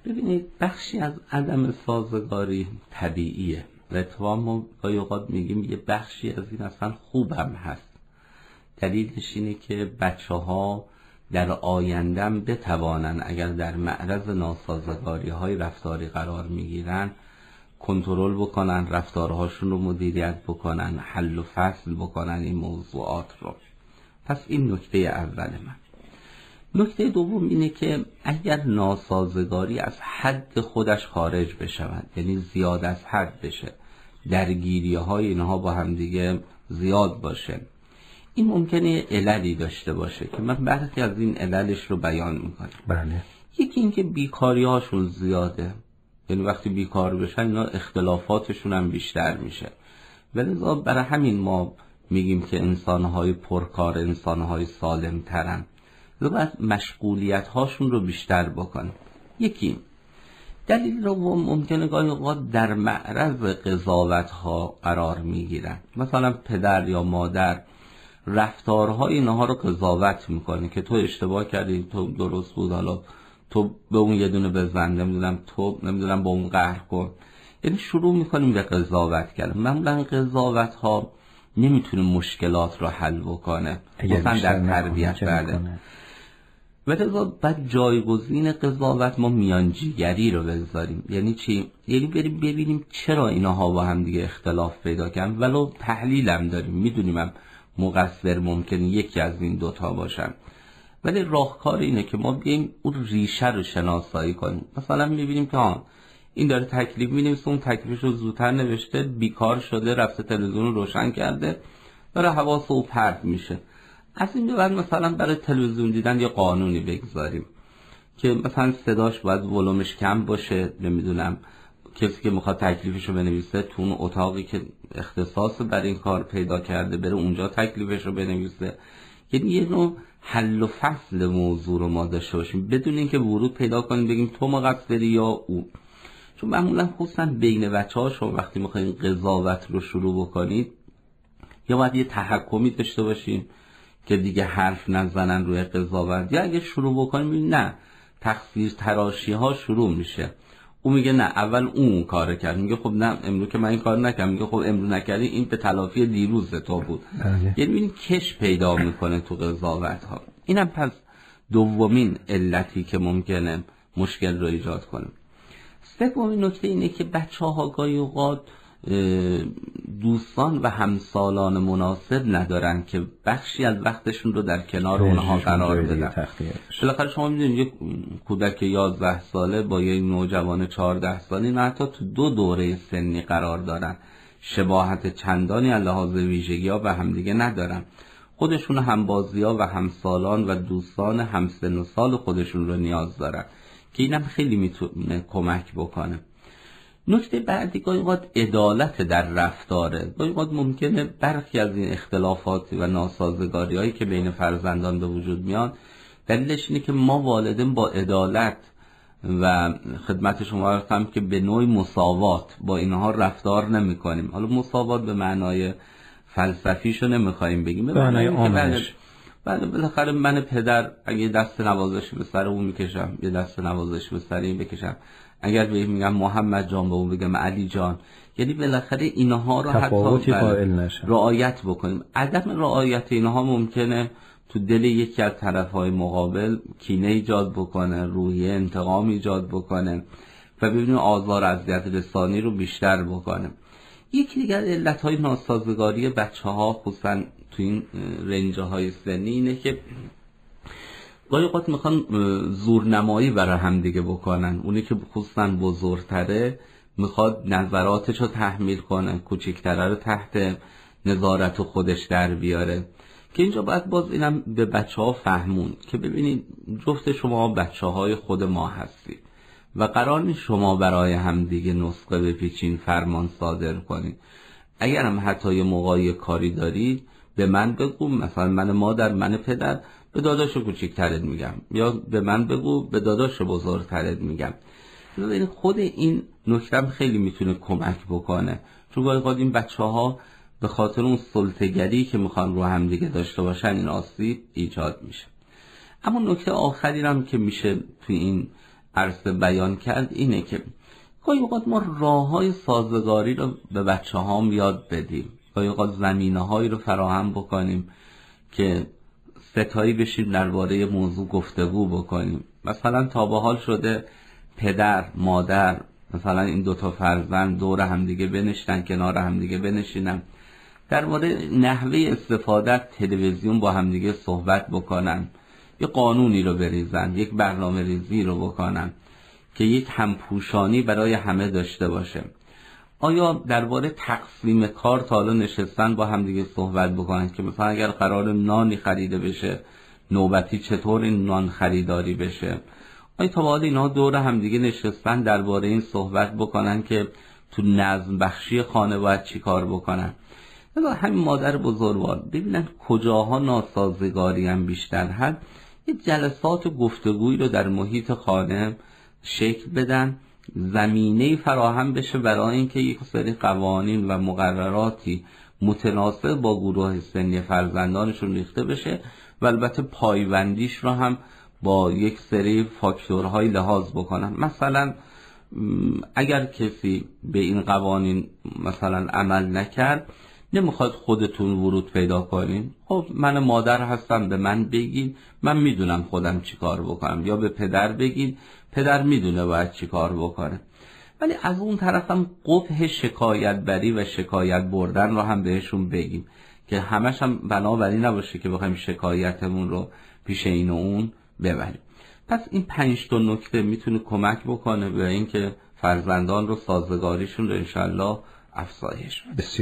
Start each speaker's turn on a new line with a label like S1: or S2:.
S1: ببینید بخشی از عدم سازگاری طبیعیه و اتفاقا ما گاهی اوقات میگیم یه بخشی از این اصلا خوبم هست. دلیلش اینه که بچه‌ها در آیندهم بتوانن اگر در معرض ناسازگاری‌های رفتاری قرار میگیرن کنترل بکنن، رفتارهاشون رو مدیریت بکنن، حل و فصل بکنن این موضوعات رو. پس این نکته اول من. نکته دوم اینه که اگر ناسازگاری از حد خودش خارج بشود، یعنی زیاد از حد بشه، درگیری‌های اینها با هم دیگه زیاد باشه، این ممکنه عللی داشته باشه که من برخی از این عللش رو بیان میکنم.
S2: بله.
S1: یکی این که بیکاری هاشون زیاده، یعنی وقتی بیکار بشن اینا اختلافاتشون هم بیشتر میشه، ولذا برای همین ما میگیم که انسانهای پرکار انسانهای سالم ترن و باید مشغولیت هاشون رو بیشتر بکنن. یکی دلیل رو ممکنه گاهی اوقات در معرض قضاوت ها قرار میگیرن، مثلا پدر یا مادر رفتارهای اینها رو قضاوت میکنه که تو اشتباه کردی، تو درست بود، حالا تو به اون یه دونه بزن، نمیدونم تو نمیدونم با اون قهر کن، یعنی شروع میکنیم به قضاوت کردن. معمولا قضاوت ها نمیتونه مشکلات رو حل بکنه مثلا در تربیت بله. ولذا بعد جایگزین قضاوت ما میانجیگری رو بذاریم. یعنی چی؟ یعنی بریم ببینیم چرا اینها با هم دیگه اختلاف پیدا کردن، ولو تحلیل هم داریم، میدونیم هم مقصر ممکنه یکی از این دوتا باشن، ولی راهکار اینه که ما بیایم اون ریشه رو شناسایی کنیم. مثلا میبینیم که این داره تکلیف مینویسه، اون تکلیفش رو زودتر نوشته، بیکار شده، رفته تلویزیون رو روشن کرده، داره حواس او پرت میشه. از این به بعد مثلا برای تلویزیون دیدن یه قانونی بگذاریم که مثلا صداش باید ولومش کم باشه، نمیدونم کسی که میخواد تکلیفش رو بنویسه تو اون اتاقی که اختصاص برای این کار پیدا کرده بره اونجا تکلیفش رو بنویسه. یعنی یه نوع حل و فصل موضوع رو ما داشته باشیم بدون اینکه ورود پیدا کنیم بگیم تو مقصری یا او. چون معمولا خصوصا بین بچه‌ها شما وقتی میخواین قضاوت رو شروع بکنید یا باید یه تحکمی داشته باشیم که دیگه حرف نزنن روی قضاوت، یا اگه شروع بکنیم نه تقصیر تراشی ها شروع میشه. اون میگه نه اول اون کار کرد، میگه خب نه امروز که من این کار نکردم، میگه خب امروز نکردی این به تلافی دیروز تو بود. یعنی این کش پیدا میکنه تو قضاوت ها. اینم پس دومین علتی که ممکنه مشکل رو ایجاد کنه. سومین نکته اینه که بچه‌ها گاهی اوقات دوستان و همسالان مناسب ندارن که بخشی از وقتشون رو در کنار اونها قرار بدن. بالاخره شما میدونید یک کودک 11 ساله با یک نوجوان 14 ساله نه حتی تو دو دوره سنی قرار دارن، شباهت چندانی از لحاظ ویژگی‌ها و همدیگه ندارن، خودشون همبازی‌ها و همسالان و دوستان همسن و سال خودشون رو نیاز دارن که اینم خیلی میتونه کمک بکنه. نکته بعدی گاهی اوقات عدالت در رفتاره. گاهی اوقات ممکنه برخی از این اختلافات و ناسازگاری‌هایی که بین فرزندان به وجود میاد دلیلش اینه که ما والدین با عدالت و خدمت شما گفتم که به نوعی مساوات با اینها رفتار نمی‌کنیم. حالا مساوات به معنای فلسفیشو نمی‌خوایم بگیم، به معنای آموزش. بعد بالاخره من پدر اگه دست نوازش به سر اون میکشم، یه دست نوازش به سر این بکشم، اگر بهش میگم محمد جان به اون بگم علی جان، یعنی بالاخره اینها رو حتی رعایت بکنیم. عدم رعایت اینها ممکنه تو دل یکی از طرفهای مقابل کینه ایجاد بکنه، روحیه انتقام ایجاد بکنه و ببینیم آزار اذیت رسانی رو بیشتر بکنه. یکی دیگر علتهای ناسازگاری بچه‌ها خصوصا تو این رنج‌های سنی اینه که گاهی اوقات میخوان زورنمایی برای هم دیگه بکنن. اونی که خصوصا بزرگتره میخواد نظراتش رو تحمیل کنه، کوچکتره رو تحت نظارت خودش در بیاره، که اینجا باید باز اینم به بچه‌ها فهمون که ببینید جفت شما بچه‌های خود ما هستید و قرار نیست شما برای هم دیگه نسخه بپیچین، فرمان صادر کنید. اگر هم حتی یه موقعی کاری دارید به من بگو، مثلا من مادر، من پدر به داداش کوچیک‌ترت میگم، یا به من بگو به داداش بزرگترت میگم. ببین خود این نکته خیلی میتونه کمک بکنه، چون گاهی اوقات این بچه‌ها به خاطر اون سلطه‌گری که میخوان رو هم دیگه داشته باشن این آسیب ایجاد میشه. اما نکته آخری هم که میشه تو این عرض بیان کرد اینه که گاهی اوقات ما راه‌های سازگاری رو به بچه‌هام یاد بدیم، گاهی اوقات زمینه‌هایی رو فراهم بکنیم که ستایی بشیم درباره موضوع گفتگو بکنیم. مثلا تا به حال شده پدر مادر مثلا این دوتا فرزند دور همدیگه بنشینن، کنار همدیگه بنشینن، در مورد نحوه استفاده از تلویزیون با همدیگه صحبت بکنن، یه قانونی رو بریزن، یک برنامه ریزی رو بکنن که یک همپوشانی برای همه داشته باشه. آیا درباره تقسیم کار تا حالا نشستن با همدیگه صحبت بکنن که مثلا اگر قرار نانی خریده بشه نوبتی چطور این نان خریداری بشه؟ آیا تا حالا اینا دور همدیگه نشستن درباره این صحبت بکنن که تو نظم بخشی خانه باید چی کار بکنن؟ یا همین مادر بزرگوار ببینن کجاها ناسازگاری هم بیشتر هست، یه جلسات گفتگویی رو در محیط خانه شکل بدن، زمینه‌ای فراهم بشه برای اینکه یک سری قوانین و مقرراتی متناسب با گروه سنی فرزندانشون ریخته بشه و البته پایبندیش رو هم با یک سری فاکتورهای لحاظ بکنن. مثلا اگر کسی به این قوانین مثلا عمل نکرد، نمیخواد خودتون ورود پیدا کنین، خب من مادر هستم به من بگین، من میدونم خودم چی کار بکنم، یا به پدر بگین، پدر میدونه باید چی کار بکنه. ولی از اون طرف هم قبح شکایت بری و شکایت بردن رو هم بهشون بگیم که همش هم بنابراین نباشه که بخوایم شکایتمون رو پیش این و اون ببریم. پس این 5 تا نکته میتونه کمک بکنه به اینکه فرزندان رو سازگاریشون رو انشالله افزایش بده.